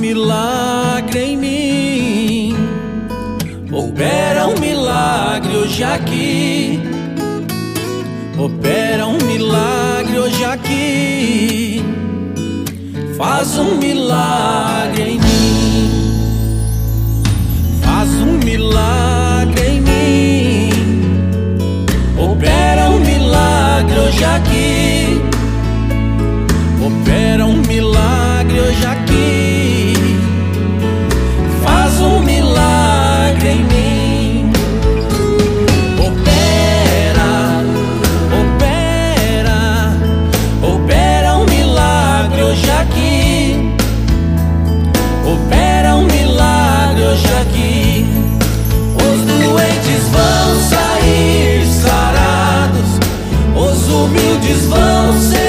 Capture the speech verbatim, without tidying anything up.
milagre em mim. Opera um milagre hoje aqui. Opera um milagre hoje aqui. Faz um milagre em mim. Faz um milagre em mim. Opera um milagre hoje aqui. Opera um milagre hoje aqui. Faz um milagre em mim. Opera, opera, opera um milagre hoje aqui. Opera um milagre hoje aqui. Os doentes vão sair sarados, os humildes vão ser